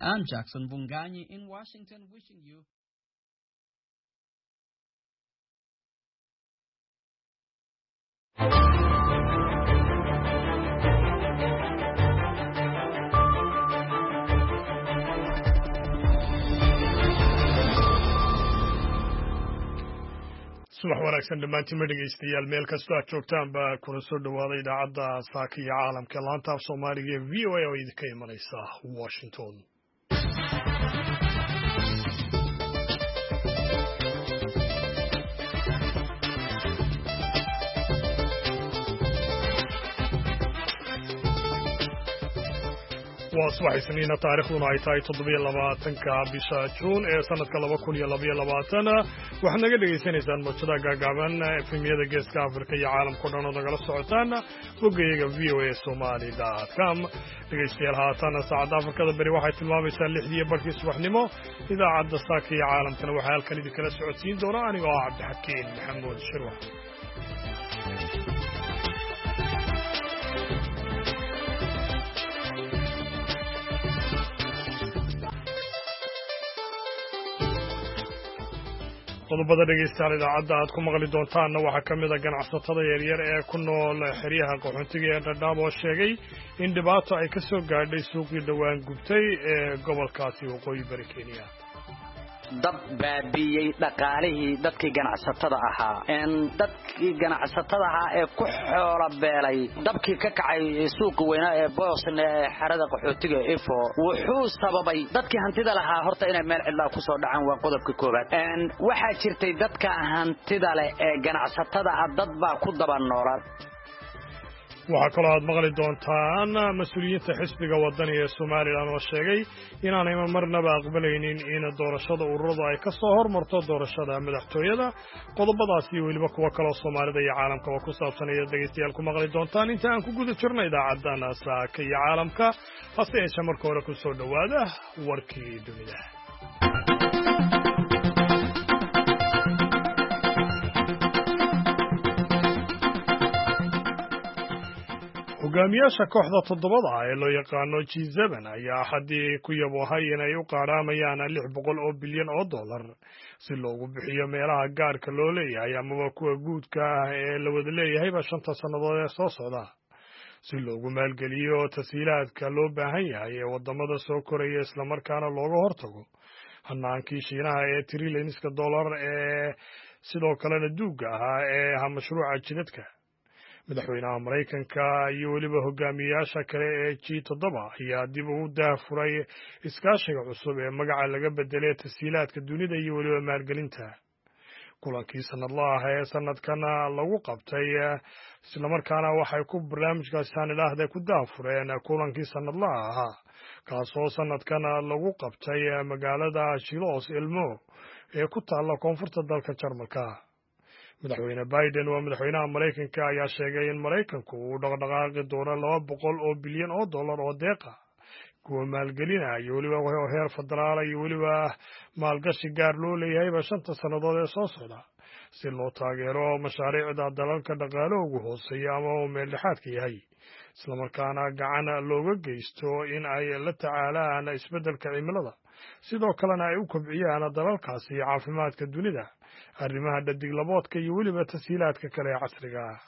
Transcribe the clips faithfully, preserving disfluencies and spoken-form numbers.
I'm Jackson Vunganyi in Washington, wishing you. subax wanaagsan dhammaantiin dhegeystayaal meel kastoo aad joogtaan baa kuna soo dhawaada idaacadda saaka iyo caalamka laanta af soomaaliga ee v o a oo idinka imanaysa washington. waa subax isniina taariikhduna ay tahay toddobiyo labaatanka bisha juun ee sanadka laba kun iyo labaiyo labaatan waxaad naga dhegaysanaysaan mawjada gaagaaban efemiyada geeska afrika iyo caalamkao dhan oo nagala socotaan boggayaga v o a somali dot com dhegaystayaal haatan saacadda afrikada beri waxay tilmaamaysaa lixdiiyo barkii subaxnimo idaacadda saaka iyo caalamkana waxaa halkan idinkala socodsiin doona anigoo ah cabdixakiin maxamuud shirwax. qodobada dhegeystayaal idaacadda aad ku maqli doontaanna waxaa ka mid a ganacsatada yaryar ee ku nool xeryaha qaxoontiga ee dhadhaab oo sheegay in dhibaato ay ka soo gaadhay suuqii dhowaan gubtay ee gobolkaasi waqooyi bari kenya. dab baabiiyey dhaqaalihii dadkii ganacsatada ahaa een dadkii ganacsatada ahaa ee ku xoolo beelay dabkii ka kacay suuqa weynaa ee boosne ee xerada qaxootiga ifo wuxuu sababay dadkii hantida lahaa horta inay meel cidlaa ku soo dhacaan waa qodobka koowaad. een waxaa jirtay dadka hantida leh ee ganacsatada ah dad baa ku daba noolaa. waxaa kaloo aad maqli doontaan mas-uuliyiinta xisbiga wadani ee somalilan oo sheegay inaanay marnaba aqbalaynin in doorashada ururadu ay ka soo hormarto doorashada madaxtooyada. qodobadaas iyo weliba kuwo kaloo soomaalida iyo caalamkaba ku saabsan ayaad dhegaystayaal ku maqli doontaan inta aan ku guda jirno idaacaddan saaka iyo caalamka. hase yeeshee marka hore ku soo dhowaada warkii dunida. hogaamiyaasha kooxda toddobada ah ee loo yaqaano G seven ayaa axaddii ku yaboohay inay u qaadhaamayaan lix boqol oo bilyan oo dollar si loogu bixiyo meelaha gaarka loo leeyahay amaba kuwa guudka ah ee la wada leeyahayba shanta sannadood ee soo socda si loogu maalgeliyo tashiilaadka loo baahan yahay ee waddamada soo koraya islamarkaana looga hortago hanaankii shiinaha ee trilyanska dollar ee sidoo kalena duugga ahaa ee aha mashruuca jidadka. madaxweynaha maraykanka iyo weliba hogaamiyayaasha kale ee G toddoba ayaa dib ugu daafuray iskaashiga cusub ee magaca laga bedelay tashiilaadka dunida iyo weliba maalgelinta. kulankii sanadlaha ah ee sanadkana lagu qabtay islamarkaana waxay ku barnaamijkaasi sanadahda ku daafureen kulankii sanadlaha ahaa kaasoo sanadkana lagu qabtay magaalada Shilos Elmo ee ku taalla koonfurta dalka Jarmalka. madaxweyne Biden waa madaxweynaha Maraykanka ayaa sheegay in Maraykanku uu dhaqdhaqaaqi doono laba boqol oo bilyan oo dollar oo deeqa kuwa maalgelinaya iyo weliba heer federaal iyo weliba maalgashi gaar loo leeyahayba shanta sannadood ee soo socda si loo taageero mashaariicda dalalka dhaqaalahoogu hooseeya ama uu meeldhexaadka yahay islamarkaana gacan looga geysto in ay la tacaalaan isbeddelka cimilada sidoo kalena ay u kobciyaan dalalkaasi caafimaadka dunida arrimaha dhadiglaboodka iyo weliba tashiilaadka kale ee casriga ah.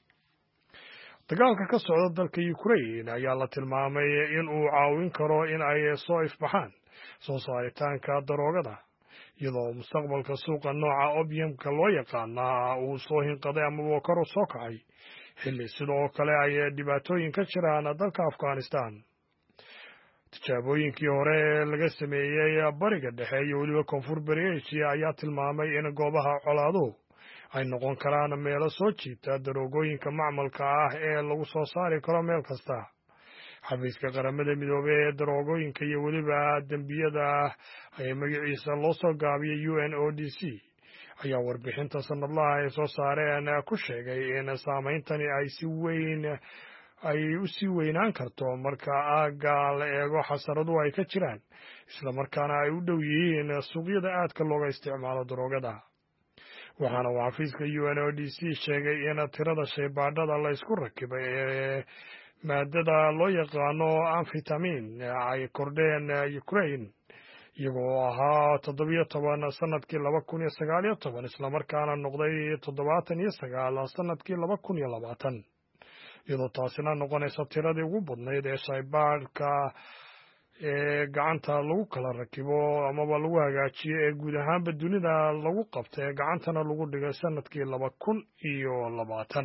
dagaalka ka socda dalka Ukraine ayaa la tilmaamay in uu caawin karo in ay soo ifbaxaan soo saaritaanka daroogada iyadoo mustaqbalka suuqa nooca opiumka loo yaqaana uu soo hinqaday ama kor u soo kacay xilli sidoo kale ay dhibaatooyin ka jiraan dalka Afghanistan. tijaabooyinkii hore ee laga sameeyey bariga dhexe iyo weliba koonfur bari Asia ayaa tilmaamay in goobaha colaaduhu ay noqon karaan meelo soo jiita daroogooyinka macmalka ah ee lagu soo saari karo meel kasta. xafiiska qaramada midoobay ee daroogooyinka iyo weliba dembiyada ay magaciisa loo soo gaabiyey U N O D C ayaa warbixinta sanadlaha ay soo saareen ku sheegay in saameyntani ay si weyn ay u sii weynaan karto marka aagga la eego xasaradu ay ka jiraan islamarkaana ay u dhow yihiin suuqyada aadka looga isticmaalo daroogada. waxaana uu xafiiska U N O D C sheegay in tirada shaybaadhada la isku rakibay ee maadada loo yaqaano amfetamin ay kordheen Ukraine iyagoo ahaa toddobiyo toban sanadkii laba kun iyo sagaal iyo toban islamarkaana noqday toddobaatan iyo sagaal sanadkii laba kun iyo labaatan iyadoo taasina noqonaysa tiradii ugu badnayd ee shaybaadhka ee gacanta lagu kala rakibo amaba lagu hagaajiyo ee guud ahaanba dunida lagu qabta ee gacantana lagu dhigay sanadkii laba kun iyo labaatan.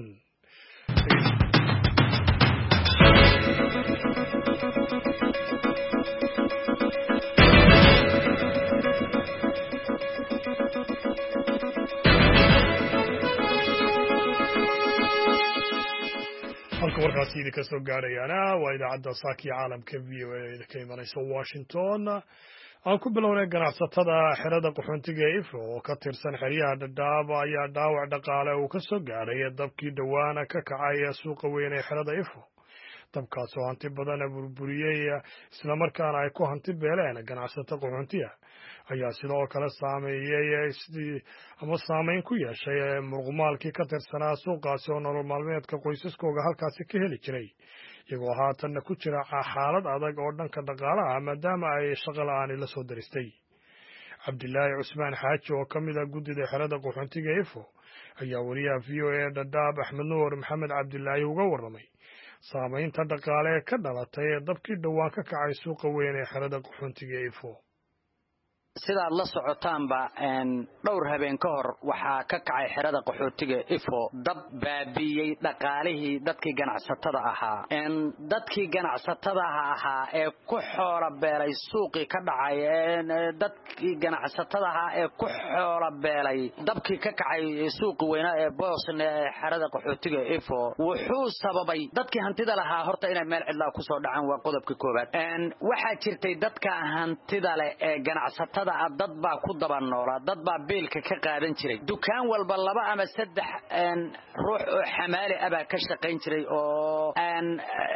halka warkaasi idinka soo gaarayana waa idaacadda saakiya caalamka v o a idinka imanaysa Washington. aan ku bilownay ganacsatada xerada qaxoontiga ee Ifo oo ka tirsan xeryaha Dadaab ayaa dhaawac dhaqaale uu ka soo gaaray dabkii dhawaana ka kacay suuqa weyn ee xerada Ifo. dabkaas oo hanti badan burburiyay isla markaana ay ku hanti beeleen ganacsatada qaxoontiga ayaa sidoo kale saameeyay sidii ama saameyn ku yeeshay muruqmaalkii ka tirsanaa suuqaasi oo nolol maalmeedka qoysaskooda halkaasi ka heli jiray iyagoo haatanna ku jira xaalad adag oo dhanka dhaqaalaha maadaama ay shaqo la'aan la soo daristay. Cabdilaahi Cusmaan Xaaji oo ka mid ah guddida xerada qaxoontiga Ifo ayaa wariyaha v o a Dadaab Axmed Nuur Maxamed Cabdilaahi uga warramay saameynta dhaqaale ee ka dhalatay dabkii dhawaan ka kacay suuqa weyn ee xerada qaxoontiga Ifo. sidaad la socotaanba dhowr habeen ka hor waxaa ka kacay xerada qaxootiga Ifo dab baabiyay dhaqaalihii dadkii ganacsatada ahaa een dadkii ganacsatada ahaa ee ku xoola beelay suuqii ka dhacay een dadkii ganacsatada ahaa ee ku xoola beelay dabkii ka kacay suuqii weyn ee Boosne ee xerada qaxootiga Ifo wuxuu sababay dadkii hantida lahaa horta inay meel cidla ku soo dhacaan waa qodobka koobaad een waxa jirtay dadka hantida leh ee ganacsatada dad baa ku daba noolaa dad baa biilka ka qaadan jiray dukaan walba laba ama saddex een ruux oo xamaali aba ka shaqayn jiray oo aan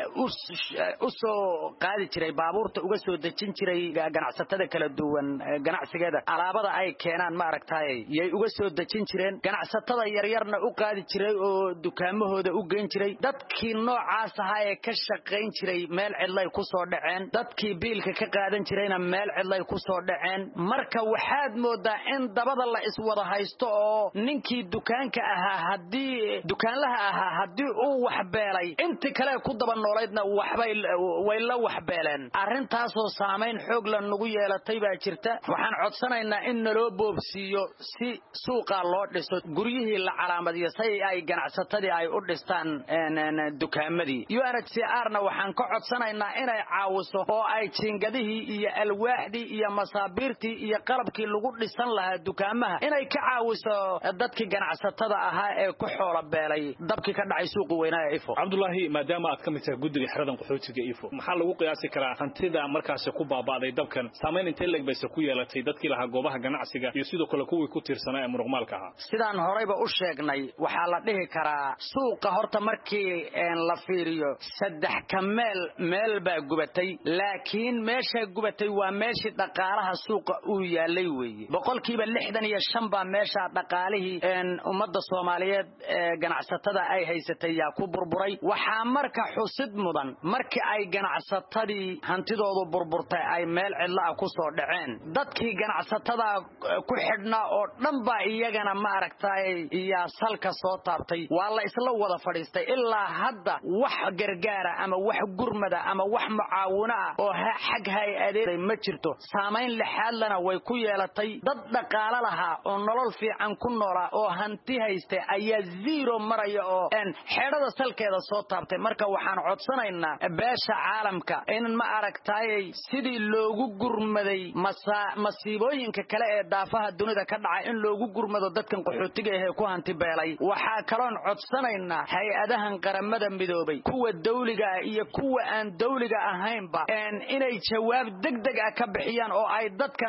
u soo qaadi jiray baabuurta uga soo dejin jiray ganacsatada kala duwan ganacsigeeda alaabada ay keenaan ma aragtay yay uga soo dejin jireen ganacsatada yar yarna u qaadi jiray oo dukaamahooda u geyn jiray dadkii noocaas ahaa ee ka shaqayn jiray meel cidlay ku soo dhaceen dadkii biilka ka qaadan jirayna meel cidlay ku soo dhaceen marka waxaad moodaa in dabada la iswada haysto oo ninkii dukaanka ahaa hadii dukaanlaha ahaa hadii uu wax beelay inta kale ku daba noolaydna waxbay way la wax beeleen arintaas oo saameyn xoog la nagu yeelatay baa jirta waxaan codsanaynaa in naloo boobsiiyo si suuqa loo dhiso guryihii la calaamadiyo say ay ganacsatadii ay u dhistaan dukaamadii U N H C R-na waxaan ka codsanaynaa inay caawiso oo ay jingadihii iyo alwaaxdii iyo masaabiirtii iyo qalabkii lagu dhisan lahaa dukaamaha inay ka caawiso dadkii ganacsatada ahaa ee ku xoola beelay dabkii ka dhacay suuqa weyn ee Ifo. Cabdullaahi maadaama aad ka mid tahay guddiga xeradan qaxootiga Ifo maxaa lagu qiyaasi karaa hantida markaas ku baabaaday dabkan saameyn intee leeg bayse ku yeelatay dadkii lahaa goobaha ganacsiga iyo sidoo kale kuwii ku tiirsanaa ee muruqmaalka ahaa? sidaan horeyba u sheegnay waxaa la dhihi karaa suuqa horta markii la fiiriyo saddex ka meel meel baa gubatay laakiin meesha gubatay waa meeshii dhaqaalaha suuqa uu yaalay weeye boqolkiiba lixdan iyo shan baa meesha dhaqaalihii een ummadda Soomaaliyeed ee ganacsatada ay haysatay yaa ku burburay waxaa marka xusid mudan markii ay ganacsatadii hantidoodu burburtay ay meel cidla ah ku soo dhaceen dadkii ganacsatada ku xidhnaa oo dhan baa iyagana ma aragtay iyo salka soo taabtay waa la isla wada fadhiistay ilaa hadda wax gargaara ama wax gurmada ama wax mucaawina oo xag hay-adeed ma jirto saameyn lixaad lana way ku yeelatay dad dhaqaale lahaa oo nolol fiican ku noolaa oo hanti haystay ayaa zero maraya oo aan xeerada salkeeda soo taabtay marka waxaan codsanaynaa beesha caalamka in ma aragtay sidii loogu gurmaday masiibooyinka kale ee daafaha dunida ka dhacay in loogu gurmado dadkan qaxootiga ah ee ku hanti beelay waxaa kaloon codsanaynaa hay-adahan qaramada midoobay kuwa dawliga iyo kuwa aan dawliga ahaynba inay jawaab degdeg ah ka bixiyaan oo ay dadkan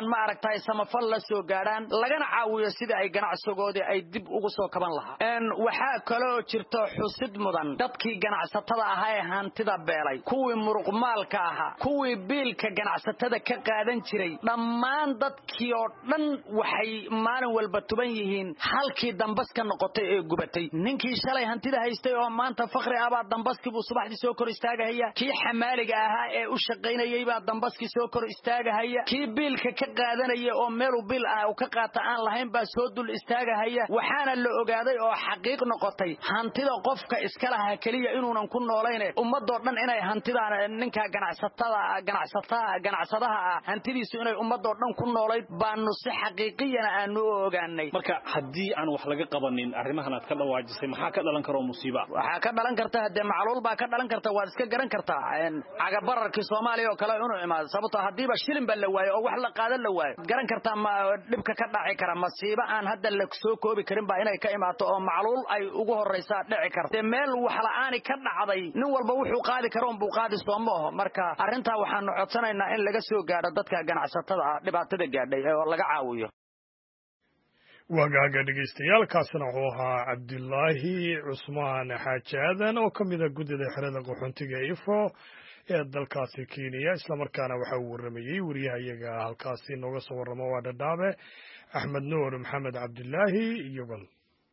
ma aragtay samafal la soo gaaraan lagana caawiyo sida ay ganacsigoodii ay dib ugu soo kaban lahaa een waxa kale oo jirto xusid mudan dadkii ganacsatada ahaa ee hantida beelay kuwii muruqmaalka ahaa kuwii biilka ganacsatada ka qaadan jiray dhammaan dadkii oo dhan waxay maalin walba tuban yihiin halkii dambaska noqotay ee gubatay ninkii shalay hantida haystay oo maanta faqri aba dambaskii buu subaxdii soo kor istaagahaya kii xamaaliga ahaa ee u shaqaynayay baa dambaskii soo kor istaagahaya kii biilka ka qaadanaya oo meel u bil ah u ka qaata aan lahayn baa soo dul istaagahaya waxaana la ogaaday oo xaqiiq noqotay hantida qofka iska lahaa kaliya inuunan ku nooleyn ummadoo dhan inay hantidaan ninka ganacsatada ganacsatada ganacsadaha hantidiisu inay ummadoo dhan ku nooleyd baanu si xaqiiqiyan aanu ogaanay marka hadii aan wax laga qabanin arrimahan aad ka dhawaajisay maxaa ka dhalan karo musiiba waxa ka dhalan karta hadii macluul baa ka dhalan karta waa iska garan kartaa in caga bararkii Soomaaliya oo kale inuu imaado sababtoo hadiiba shilin bal la waayo oo wax la qaadan la waayo garan kartaa ma dhibka ka dhaci kara masiiba aan hadda la soo koobi karin baa inay ka imaato oo macluul ay ugu horeysaa dhici karto meel wax la'aan ka dhacday nin walba wuxuu qaadi karo buu qaadi Soomaaliya marka arinta waxaan codsanaynaa in laga soo gaaro dadka ganacsatada dhibaatada gaadhay oo laga caawiyo wagaaga dhageystayaal kaasna wuxuu ahaa Cabdullaahi Cusmaan Xaajadan oo kamid ah gudida xirada qaxoontiga Ifo ee dalkaasi Kenya isla markaana waxa uu waramayay wariyahayaga halkaasi nooga soo waramo waa Dhadhaabe Axmed Nuur Maxamed Cabdullaahi iyo gal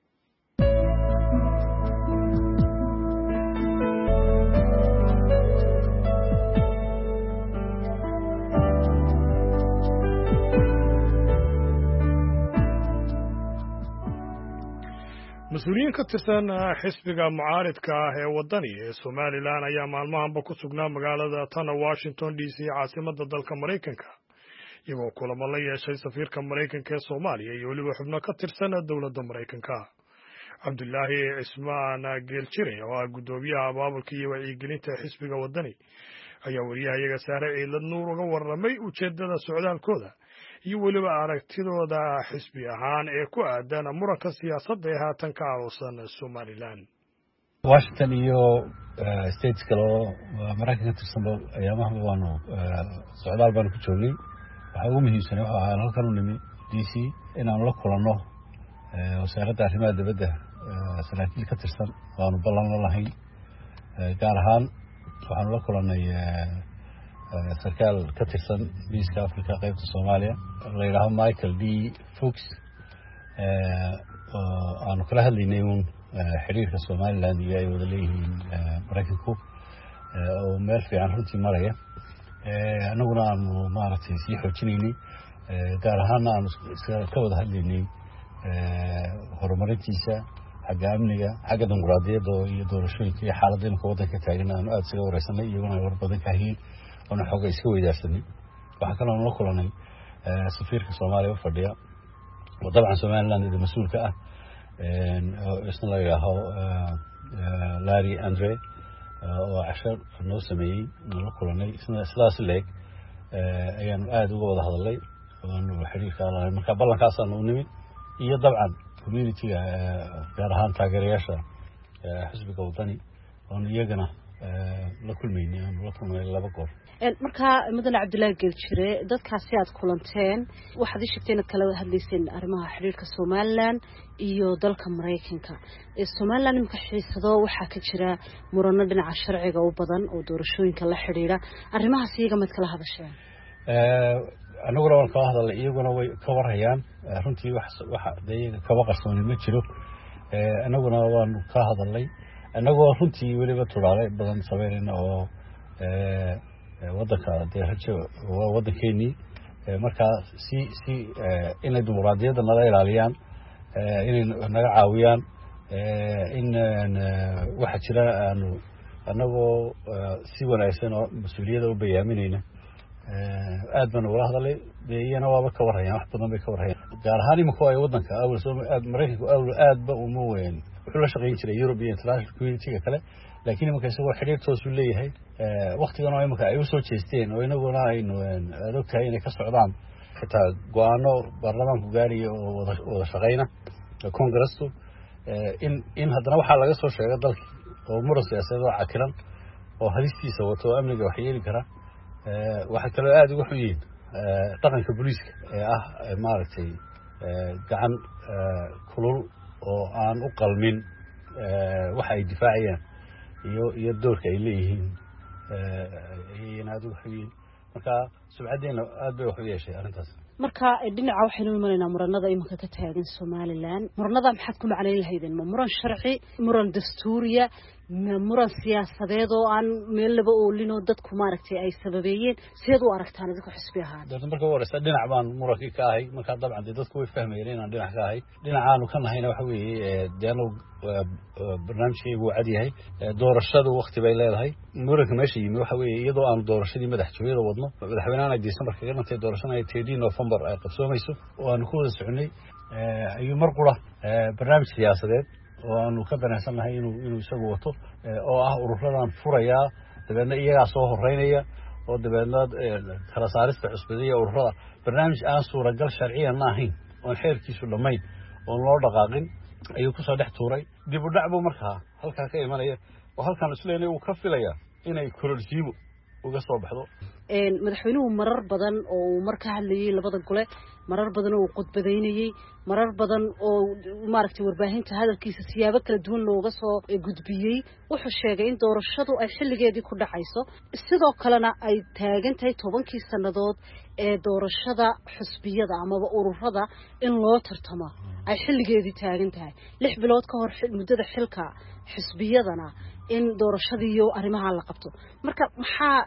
مسؤولين كترسان حسبك معارض كه وطني سوماليلاند ayaa maalmahanba ku sugnaa magaalada tan Washington D C caasimada dalka Mareykanka iyagoo kulamo la yeeshay safiirka Mareykanka ee Soomaaliya iyo waliba xubno ka tirsan dawladda Mareykanka Cabdullaahi Cismaan Geelchire oo ah gudoomiyaha abaabulka iyo wacyigelinta xisbiga wadani ayaa wariyahayaga Saare Ciidad Nuur uga warramay ujeedada socdaalkooda iyo waliba aragtidooda xisbi ahaan ee ku aadan muranka siyaasadda ee haatan ka caawisan Somaliland Washington iyo states kale oo Mareykanka ka tirsan ayaamaha waanu socdaal baan ku joognay waxa ugu muhiimsan waxa ahaa halkan u nimi D C inaan la kulanno wasaaradda arrimaha dibadda saraakiil ka tirsan waanu ballan lahayn gaar ahaan waxaan la kulannay sarkaal ka tirsan Miiska Afrika qaybta Soomaaliya la yiraahdo Michael D Fox ee aanu kala hadlaynay uun xiriirka Somaliland iyo ay wada leeyihiin Mareykanku oo meel fiican runtii maraya ee anaguna aanu maaragtay sii xoojinaynay gaar ahaan aanu ka wada hadlaynay horumarintiisa xagga amniga xagga dimuqraadiyadda iyo doorashooyinka iyo xaaladda imika waddanka taagan aanu aad isaga wareysanay iyaguna war badan ka hayeen oo xoogay iska weydaarsanay waxa kale oo la kulanay safiirka Soomaaliya u fadhiya oo dabcan Somaliland ee mas'uulka ah ee isna la yiraahdo Larry Andre oo cashar noo sameeyay la kulanay isna sidaas leeg ayaan aad uga wada hadalay oo xiriirka la marka ballankaas aanu nimi iyo dabcan community-ga gaar ahaan taageerayaasha xisbiga wadani oo iyagana la kulmaynay la kulmay laba goor marka madana Cabdullaahi Geelchire dadkaasi aad kulanteen waxaad sheegteen kala hadlayseen arrimaha xiriirka Somaliland iyo dalka Mareykanka ee Somaliland imka xiisado waxa ka jira murano dhinaca sharciga u badan oo doorashooyinka la xiriira arrimahaas iyaga mid kala hadasheen ee anaguna waan ka hadalay iyaguna way ka warayaan runtii wax waxa deegaanka ka waqarsoon ma jiro ee anaguna waan ka hadalay anagoo runtii waliba turaalay badan sameeyna oo ee waddanka deegaanka waddankeeni marka si si inay dimuqraadiyadda nala ilaaliyaan inay naga caawiyaan in waxa jira aanu anagoo si wanaagsan oo mas'uuliyadda u bayaaminayna aad baan uga hadalay iyana waaba ka warayaan wax badan bay ka warayaan gaar ahaan imika ay waddanka awal soo Mareykanku awal aad ba uma weyn wuxuu la shaqeyn jiray European International Community kale laakiin imika isagoo xiriir toos u leeyahay waqtigan oo imika ay u soo jeesteen oo inaguna aynu adogtahay inay ka socdaan xitaa go'aano baarlamaanku gaariyo oo wada shaqeyna Congress-tu in in haddana waxa laga soo sheegay dalka oo muran siyaasadeed oo cakiran oo halistiisa wato amniga wax yeeli kara waxa kale aad ugu xun yihiin dhaqanka booliiska ee ah maaragtay gacan kulul oo aan u qalmin waxa ay difaacayaan iyo iyo doorka ay leeyihiin ayayna aad uga xogyihiin marka subcadeena aad bay wax u yeeshay arrintaas marka dhinaca waxaynu imanaynaa muranada iminka ka taagan Somaliland muranada maxaad ku macnayn lahaydeen ma muran sharci muran dastuuriya muran siyaasadeed oo aan meel laba oolin oo dadku maaragtay ay sababeeyeen sidoo u aragtaan dadku xisbi ahaan dadka marka waraysa dhinac baan muranki ka ahay marka dabcan dadku way fahmayeen inaan dhinac ka ahay dhinacaanu ka nahayna waxa weeye deeno barnaamijkeegu cad yahay doorashadu waqti bay leedahay muranka meesha yimi waxa weeye iyadoo aan doorashadii madaxtooyada wadno madaxweynaha December kaga dhantay doorashada thirteen November ay qabsoomayso oo aan ku wada soconay ayuu mar qura barnaamij siyaasadeed oo aanu ka danaysanahay inuu inuu isagu wato oo ah ururadan furaya dabeedna iyaga soo horeynaya oo dabeedna kala saarista cusbadiya ururada barnaamij aan suuragal sharciyan ahayn oo xeerkiisu dhamayd oo loo dhaqaaqin ayuu ku soo dhex tuuray dib u dhac buu markaa halka ka imanaya oo halkan isleenay uu ka filaya inay kororsiimo uga soo baxdo een madaxweynuhu marar badan oo marka hadlayay labada gole marar badan oo qodbadeynayay marar badan oo maaragtay warbaahinta hadalkiisa siyaabo kala duwan looga soo gudbiyay wuxuu sheegay in doorashadu ay xilligeedii ku dhacayso sidoo kalena ay taagan tahay tobankii sanadood ee doorashada xusbiyada ama ururada in loo tartamo ay xilligeedii taagan tahay lix bilood ka hor muddada xilka xusbiyadana in doorashadii iyo arrimaha la qabto marka maxaa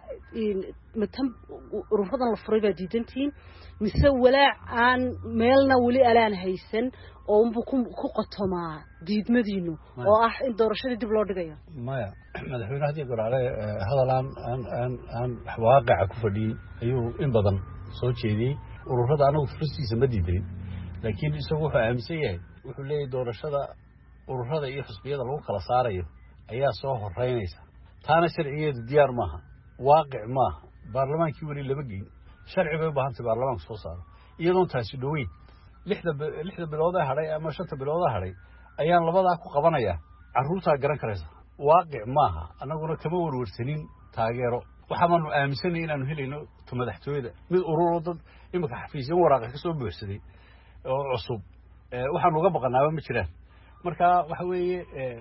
matan ururadan la furay baa diidantiin mise walaac aan meelna wali alaan haysan oo unbu ku qotomaa diidmadiinu oo ah in doorashadii dib loo dhigayo maya madaxweynaha hadii goraale hadalaan aan aan aan waaqica ku fadhiyay ayuu in badan soo jeediyay ururada anagu fursiisa ma diidin laakiin isagu wuxuu aaminsan yahay wuxuu leeyahay doorashada ururada iyo xisbiyada lagu kala saarayo ayaa soo horeynaysa taana sharciyeedu diyaar maaha waaqic maaha baarlamaankii wali lama geyn sharci bay u baahan tahay baarlamaanku soo saaro iyadoo taasi dhaweyn lixda lixda bilood ee hadhay ama shanta bilood ee hadhay ayaan labadaa ku qabanaya caruurta garan karaysa waaqic maaha anaguna kama warwarsanin taageero waxaanu aaminsanay inaanu helayno madaxtooyada mid ururo dad imika xafiisyo waraaqa ka soo buuxsaday oo cusub waxaanu uga baqanaaba ma jiraan marka waxa weeye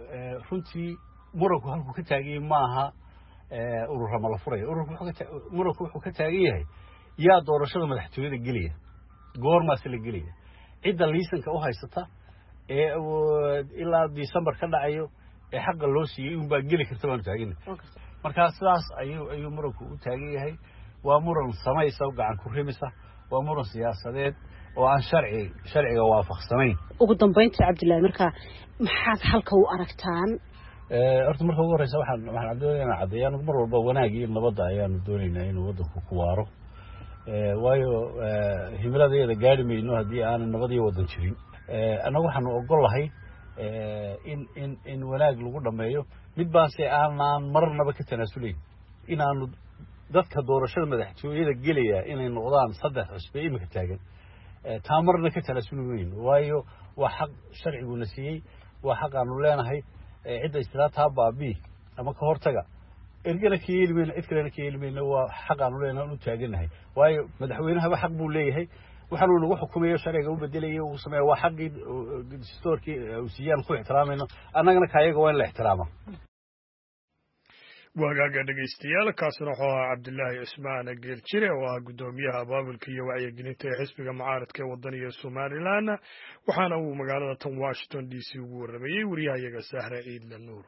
runtii muranku halku ka taagay maaha ururama la furay ururku muranku wuxuu ka taagan yahay yaa doorashada madaxtooyada geliya goormaas la geliya cidda liisanka u haysata ee ilaa December ka dhacayo ee xaq loo siiyay in baa geli karta baan taagin marka sidaas ayuu ayuu muranku u taagan yahay waa muran samaysa gacan ku rimisa waa muran siyaasadeed oo aan sharci sharciga waafaqsanayn ugu dambeyntii Cabdullaahi marka maxaad halka u aragtaan ee horta marka ugu horeysa waxaan waxaan doonaynaa cadeeyaan mar walba wanaagii nabadda ayaan doonaynaa inuu wadanku ku waaro ee waayo himladeeda gaari mayno hadii aan nabadii wadan jirin ee anagu waxaan ogol lahay ee in in in wanaag lagu dhameeyo mid baan si aan marnaba ka tanaasulay inaanu dadka doorashada madaxtooyada gelaya inay noqdaan saddex cusbe imika taagan taamarna ka tanaasulweyn waayo waa xaq sharcigu nasiyay waa xaq aanu leenahay cidda islaata baabi ama ka hortaga ergana ka yeelmeen cid kale ka yeelmeen waa xaq aanu leenahay u taaganahay waayo madaxweynaha xaq buu leeyahay waxaanu nagu xukumayo sharciga u bedelayo uu sameeyo waa xaqii dastuurkii uu siiyaan ku ixtiraamayno annagana kaayaga waa in la ixtiraamo wagaaga dhageystayaal kaasina wuxuu ahaa Cabdullaahi Cismaan Geeljire oo ah gudoomiyaha abaabulka iyo wacyigelinta ee xisbiga mucaaradka ee wadaniga Somaliland waxaana uu magaalada tan Washington D C ugu waramayay wariyahayaga Sahra Ciidla Nuur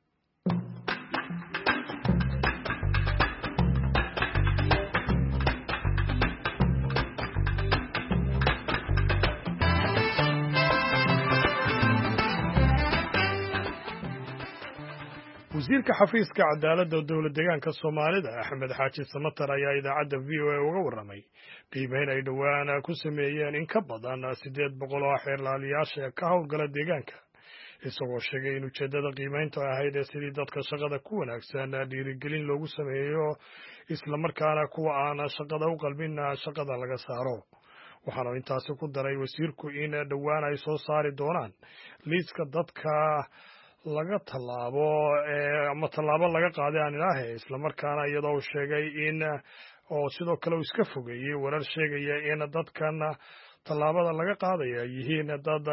wasiirka xafiiska cadaaladda dowladda deegaanka Soomaalida Axmed Xaaji Samatar ayaa idaacadda V O A uga waramay qiimeyn ay dhawaan ku sameeyeen in ka badan sideed boqol oo xeerlaaliyaasha ka howlgala deegaanka isagoo sheegay in ujeedada qiimeynta ahayd ee sidii dadka shaqada ku wanaagsan dhiirigelin loogu sameeyo isla markaana kuwa aan shaqada u qalbin shaqada laga saaro waxaana intaasi ku daray wasiirku in dhawaan ay soo saari doonaan liiska dadka laga tallaabo ama tallaabo laga qaaday aan ilaahay isla markaana iyadoo uu sheegay in oo sidoo kale uu iska fogeeyey warar sheegaya in dadkan tallaabada laga qaadaya ay yihiin dad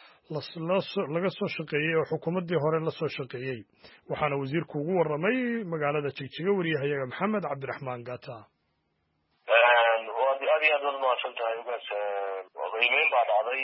laga soo shaqeeyey oo xukuumaddii hore la soo shaqeeyey waxaana wasiirku ugu warramay magaalada Jigjiga wariyahayaga Maxamed Cabdiraxmaan Gata aad iyo aad mahadsan tahay ugaas qiimeyn baa dhacday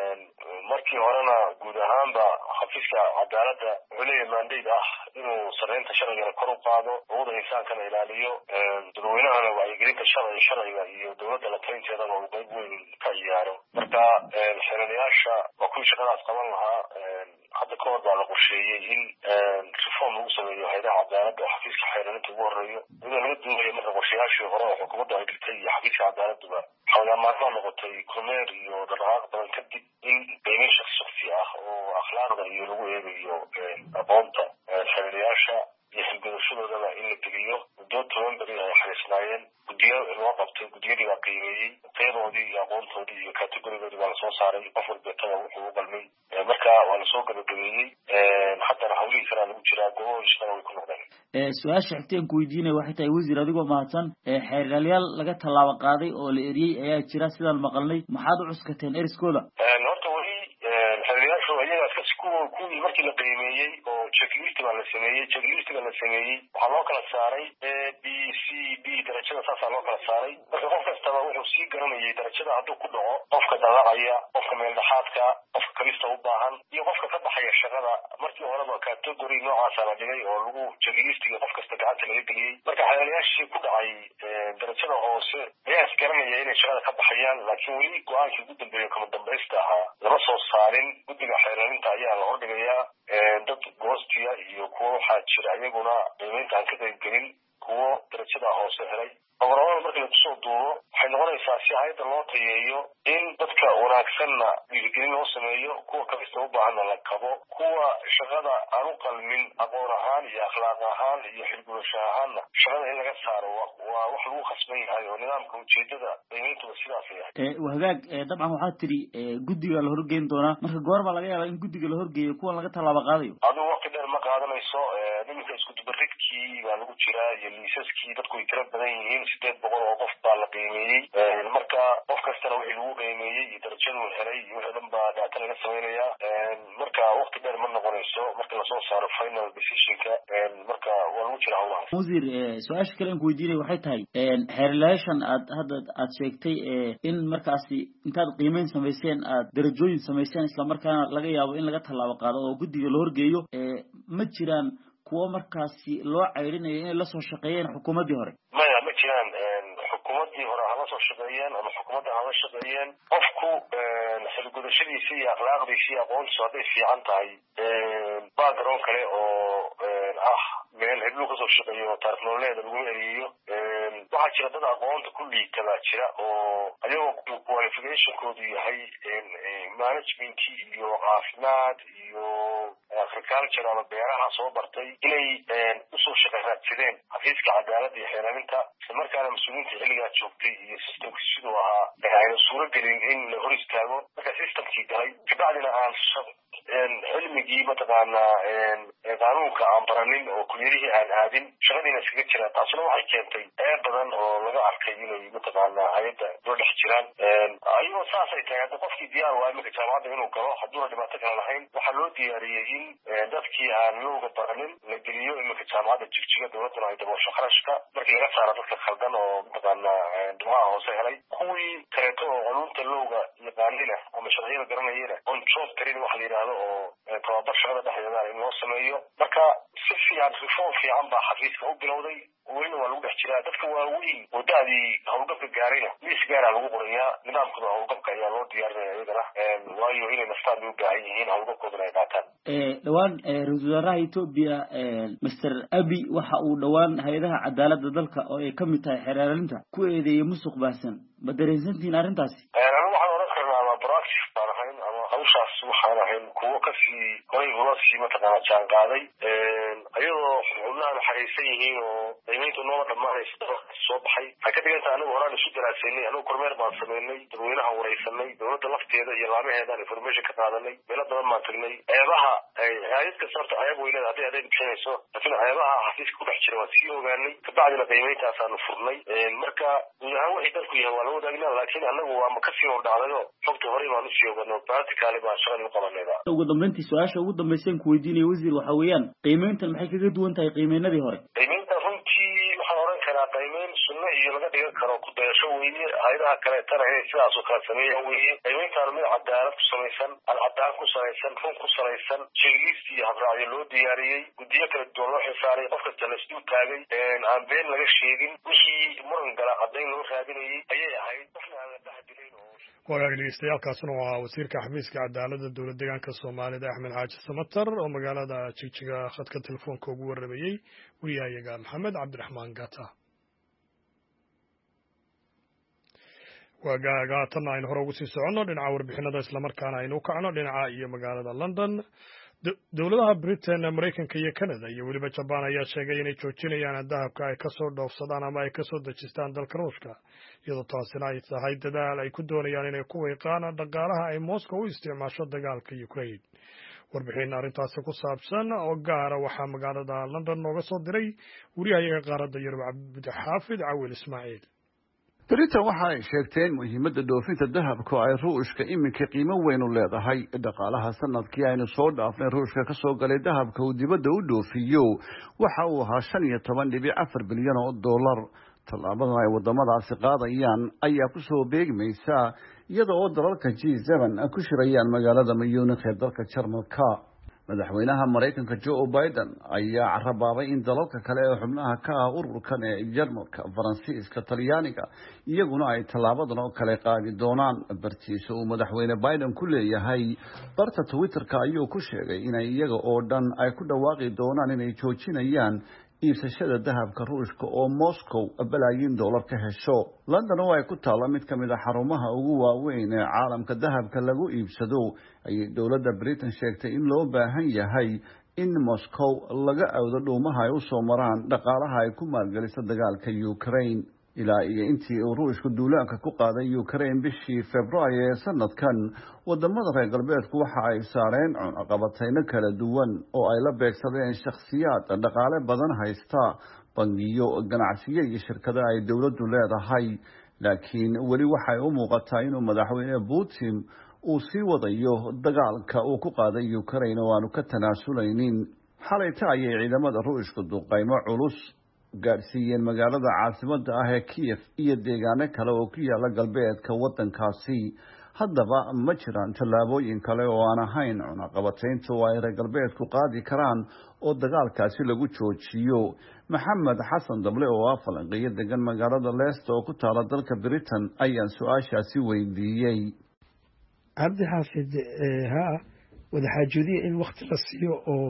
markii horena guud ahaanba xafiiska cadaaladda wuxuu leeyahay mandate ah inuu sareynta sharciga kor u qaado xuquuqda insaankana ilaaliyo dadweynahana wacyigelinta sharciga sharciga iyo dowladda la talinteedana uu qayb weyn ka ciyaaro marka xeeladayaasha waa kuwii shaqadaas qaban lahaa hadda ka hor baa la qorsheeyey in reform lagu sameeyo hay'adaha cadaaladda oo xafiiska xeeladaynta ugu horeeyo iyadoo laga duubayo marka qorshayaashii hore oo xukuumadda ay dhigtay iyo xafiiska cadaaladduba xoogaa maarmaa noqotay kormeer iyo dhaqdhaqaaq badan kadib in qiimeyn shakhsi shakhsi ah oo akhlaaqda iyo lagu eegayo aqoonta xeeladayaasha iyo xilgudashadoodaba in la geliyo muddo toban beri ay xariisnaayeen guddiyo loo qabtay guddiyadii baa qiimeeyey tayadoodii iyo aqoontoodii iyo kategorigoodii baa lasoo saaray qof walbeetaba wuxuu u qalmay marka waa lasoo gabagabeeyey haddana hawlihii kalaa lagu jiraa gobohii shaqada way ku noqdeen su-aasha xigteen ku weydiinaya waxay tahay wasiir adigoo mahadsan xeeralyaal laga tallaabo qaaday oo la eriyey ayaa jira sidaan maqalnay maxaad u cuskateen eriskooda horta weli xeeralyaashu iyagaas kasi kuwa kuwii markii la qiimeeyey oo checklist baa la sameeyey checklistiga la sameeyey waxaa loo kala saaray a b c b darajada saasaa loo kala saaray marka qof kastaba wuxuu sii garanayay darajada hadduu ku dhaco qofka dalaacaya qofka meeldhaxaadka qofka kalista u baahan iyo qofka ka baxaya shaqada markii horeba category noocaasa la dhigay oo lagu checklistiga qof kasta gacanta laga geliyey marka xeeladayaashii ku dhacay darajada hoose ayaa is garanaya inay shaqada ka baxayaan laakiin weli go-aankii ugu dambeeya kama dambaysta ahaa lama soo saarin guddiga xeeladaynta ayaa la hordhigayaa dad goostiya iyo kuwo waxaa jira iyaguna qiimeynta aan ka qaybgelin kuwo darajada hoose helay gobolada markii lagu soo duubo waxay noqonaysaa si hay'adda loo tayeeyo in dadka wanaagsanna dhiirigelin loo sameeyo kuwa kalista u baahanna la kabo kuwa shaqada aan u qalmin aqoon ahaan iyo akhlaaq ahaan iyo xilgudasho ahaanna shaqada in laga saaro waa wax lagu khasban yahay oo nidaamka ujeedada qiimeyntuba sidaas yahay hagaag dabcan waxaad tidhi guddiga la horgeyn doonaa marka goor baa laga yaabaa in guddiga la horgeeyo kuwan laga tallaabo qaadayo adigu waqti dheer ma qaadanayso niminka isku dubaridkii baa lagu jiraa iyo liisaskii dadku way tira badan yihiin sideed boqol oo qof baa la qiimeeyey marka qof kastana wixii lagu qiimeeyey iyo darajaduu helay iyo wixii dhan baa daata laga samaynayaa marka waqti dheer ma noqonayso marka lasoo saaro final decisionka marka waa lagu jira hawlahaas wasiir su-aasha kale aan ku weydiinaya waxay tahay xeerlayaashan aad hadda aad sheegtay in markaasi intaad qiimeyn samayseen aad darajooyin samayseen islamarkaana laga yaabo in laga tallaabo qaado oo guddiga la horgeeyo ma jiraan kuwo markaasi loo cayrinayo inay la soo shaqeeyeen xukuumaddii hore maya ma jiraan xukuumaddii hore hala soo shaqeeyeen ama xukuumadda hala shaqeeyeen qofku xilgudashadiisa iyo akhlaaqdiisa iyo aqoontiisu hadday fiican tahay background kale oo ah meel heblu kasoo shaqeeyo oo taarikh nololeeda lagu eriyo waxaa jira dad aqoonta ku liita baa jira oo ayagoo qualificationkoodu yahay managementkii iyo caafimaad iyo agriculture ama beeraha soo bartay inay usoo shaqa raadsadeen xafiiska cadaaladda iyo xeeladaynta isla markaana mas-uuliyiinta xilligaa joogtay iyo systemkii siduu ahaa ayna suuro gelin in la hor istaago marka systemkii galay kabacdina aan cilmigii mataqaanaa qaanuunka aan baranin oo kuliyadihii aan aadin shaqadiina iskaga jiraan taasuna waxay keentay eer badan oo laga arkay inay mataqaanaa hay-adda loo dhex jiraan ayagoo saasay tahay hadda qofkii diyaar waa iminka jaamacadda inuu galo hadduuna dhibaato kale lahayn waxaa loo diyaariyey in dadkii aan looga baranin la geliyo iminka jaamacadda jigjiga dowladduna ay daboosho kharashka markii laga saaro dadka khaldan oo mataqaanaa dhibcaha hoose helay kuwii kaleeto oo qanuunta lowga yaqaanina ama sharciyada garanayena on job training waxa la yidhaahdo oo tababar shaqada dhexdeeda in loo sameeyo marka si fiican reform fiican baa xafiiska u bilowday welina waa lagu dhex jiraa dadka waaweyn oo da-dii howlgabka gaarayna liis gaaraa lagu qorayaa nidaamkooda howlgabka ayaa loo diyaarinaya iyagana waayo inay naftaan bay u baahan yihiin howlgabkoodana ay qaataan dhowaan ra-iisul wasaaraha etoobiya master abi waxa uu dhowaan hay-adaha cadaaladda dalka oo ay ka mid tahay xeeraalinta ku eedeeyay musuq baahsan ma dareensantihiin arrintaasi waxaan oran karnaa ama practice baan ahayn ama hawshaas waxaan ahayn kuwo kasii horay ula sii mataqaana jaan qaaday iyadoo xubnaha xariisan yihiin oo qiimayntu noo dhamaanaysa soo baxay waxay ka dhigantahay anigu horaan isu daraasaynay anigu kormeer baan sameynay dadweynaha wareysanay dowladda lafteeda iyo laamaheedaan information ka qaadanay meelo badan baan tagnay ceebaha hay'ad kasta horta ceeb way leedahay hadday adeeg bixinayso laakiin ceebaha xafiiska ku dhex jira waan sii ogaanay kabacdina qiimayntaasaanu furnay marka guud ahaan wixii dalku yahay waa la wadaagnaa laakiin anagu waa ma kasii hordhacdayo xogta horey baan usii ogaano practically baan shaqada u qabanayda ugu dambeyntii su-aasha ugu dambeyseen ku weydiinaya wasiir waxa weeyaan qiimayntan maxay kaga duwan tahay qiimeynadii hore qiimaynta runtii waxaan oran karaa qiimeyn sunno iyo laga dhigan karo ku dayasho weeye hay'adaha kaleetana inay sidaas oo kale sameeyaan weeye qiimayntaana mid cadaalad ku samaysan alcadaan ku salaysan run ku salaysan checklist iyo habraacyo loo diyaariyey guddiyo kala duwan loo xilsaaray qof kasta la isdul taagay aan been laga sheegin wixii muran gala caddayn loo raadinayay ayay ahayd waxna aan la dhexgelin oo wagaag dhegeystayaaalkaasuna waa wasiirka xafiiska cadaaladda dowlad deegaanka soomaalida axmed xaaji samatar oo magaalada jigjiga khadka telefoonka ugu waramayey wariyahayaga maxamed cabdiraxmaan gata waagaaga haatanna aynu hore ugu sii soconno dhinaca warbixinada islamarkaana aynu u kacno dhinaca iyo magaalada london dowladaha britain maraykanka iyo canada iyo weliba jabaan ayaa sheegay inay joojinayaan dahabka ay kasoo dhoofsadaan ama ay kasoo dejistaan dalka ruushka iyadoo taasina ay tahay dadaal ay ku doonayaan inay ku weeqaan dhaqaalaha ay moscow u isticmaasho dagaalka ukraine warbixin arrintaasi ku saabsan oo gaara waxaa magaalada london nooga soo diray wariyahayaga qaaradda yurub cabdixaafid cawil ismaaciil britain waxa ay sheegteen muhiimadda dhoofinta dahabku ay ruushka iminka qiimo weyn u leedahay dhaqaalaha sanadkii aynu soo dhaafnay ruushka ka soo galay dahabka uu dibadda u dhoofiyo waxa uu ahaa shan iyo toban dhibic afar bilyan oo dollar tallaabadan ay waddamadaasi qaadayaan ayaa ku soo beegmaysa iyada oo dalalka g seven ku shirayaan magaalada munich ee dalka jarmalka madaxweynaha maraykanka joe biden ayaa carabaabay in dalalka kale ee xubnaha ka ah ururkan ee jarmalka faransiiska talyaaniga iyaguna ay tallaabadan oo kale qaadi doonaan bartiisa uu madaxweyne biden ku leeyahay barta twitterka ayuu ku sheegay inay iyaga oo dhan ay ku dhawaaqi doonaan inay joojinayaan iibsashada dahabka ruushka oo moscow balaayiin dollar ka hesho london oo ay ku taalla mid ka mid a xarumaha ugu waaweyn ee caalamka dahabka lagu iibsado ayay dowladda britain sheegtay in loo baahan yahay in moscow laga awdo dhuumaha ay u soo maraan dhaqaalaha ay ku maalgeliso dagaalka ukraine ilaa iyo intii uu ruushku duulaanka ku qaaday ukraine bishii februaayo ee sanadkan wadamada reer galbeedku waxa ay saareen cunaqabatayno kala duwan oo ay la beegsadeen shakhsiyaad dhaqaale badan haysta bangiyo ganacsiyo iyo shirkado ay dowladdu leedahay laakiin weli waxay u muuqataa inuu madaxweyne putin uu sii wadayo dagaalka uu ku qaaday ukraine oo aanu ka tanaasuleynin xalayta ayay ciidamada ruushku duqaymo culus gaadhsiiyeen magaalada caasimadda ah ee kiev iyo deegaano kale oo ku yaala galbeedka waddankaasi haddaba ma jiraan tallaabooyin kale oo aan ahayn cunaqabataynta oo ay reer galbeedku qaadi karaan oo dagaalkaasi lagu joojiyo maxamed xasan dable oo ah falanqeeyo degan magaalada leicester oo ku taala dalka britain ayaan su-aashaasi weydiiyey cabdi xaafid haa wadaxaajoodiya in wakti la siiyo oo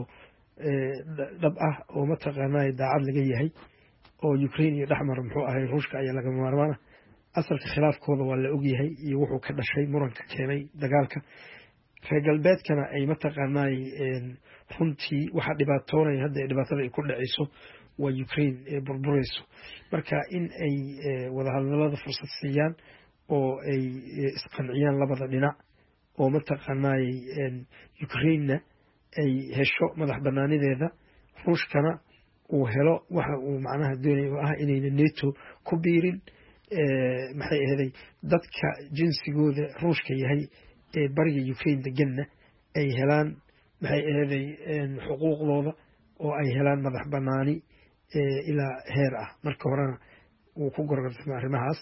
dhab ah oo mataqaanaa daacad laga yahay oo ukraine iyo dhexmar muxuu ahay ruushka ayaa laga maarmaana asalka khilaafkooda waa la ogyahay iyo wuxuu ka dhashay muranka keenay dagaalka reer galbeedkana ay mataqaanaa runtii waxaa dhibaatoonaya hadda dhibaatada ay ku dhacayso waa ukraine ee burburayso marka in ay wadahadalada fursad siiyaan oo ay isqanciyaan labada dhinac oo mataqaanaa ukrainena ay hesho madax banaanideeda ruushkana uu helo waxa uu macnaha doonaya oo ah inayna neto ku biirin maxay ahaday dadka jinsigooda ruushka yahay ee bariga ukraine deganna ay helaan maxay ahaday xuquuqdooda oo ay helaan madax banaani ilaa heer ah marka horena uu ku gorgortamo arrimahaas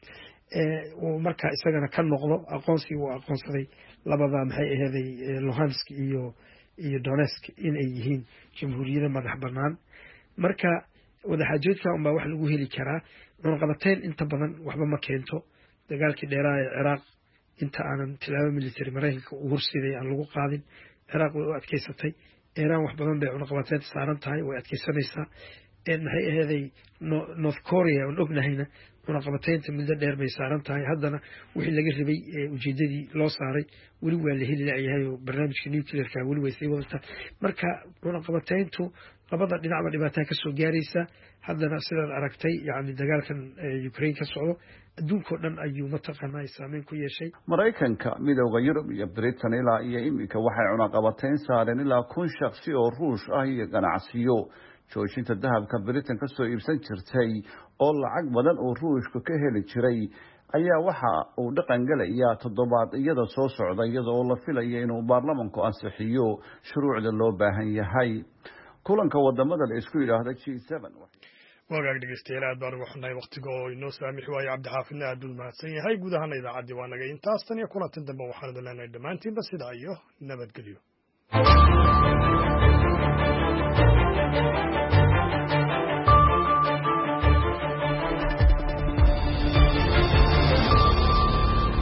uu marka isagana ka noqdo aqoonsi uu aqoonsaday labada maxay ahaday Luhansk iyo iyo Donetsk in ay yihiin jamhuuriyada madax banaan marka wadaxaajoodka un baa wax lagu heli karaa cunaqabateyn inta badan waxba ma keento dagaalkii dheeraa ee Ciraaq inta aanan tilaabo military Mareykanka u horseeday aan lagu qaadin Ciraaq way u adkeysatay Iran wax badan bay cunaqabateyn saaran tahay way adkeysanaysaa in maxay ahaday North Korea oo ognahayna cunaqabateynta muddo dheer bay saaran tahay haddana wixii laga rabay ujeedadii loo saaray weli waa la heli lahayaa oo barnaamijka nuclearka weli way sii wadataa marka cunaqabateyntu labada dhinacba dhibaataa ka soo gaaraysa haddana sidaad aragtay yani dagaalkan Ukraine ka socdo adduunka dhan ayuu mataqaanaa saameyn ku yeeshay Mareykanka midowga Yurub iyo Britain ilaa iyo imika waxay cunaqabateyn saareen ilaa kun shakhsi oo Ruush ah iyo ganacsiyo joojinta dahabka Britain ka soo iibsan jirtay oo lacag badan oo Ruushka ka heli jiray ayaa waxa uu dhaqan galayaa toddobaad iyada soo socda iyadoo la filayo inuu baarlamaanku ansixiyo shuruucda loo baahan yahay kulanka wadamada la isku yiraahdo G seven wagaag dhegeystayaal aad baan ugu xunnahay waqtiga oo inoo saamix waayay cabdixaafidna aad u mahadsan yahay guud ahaan idaacadii waa naga intaas tan iyo kulantan dambe waxaan idin leenahay dhammaantiinba sidaa iyo nabadgelyo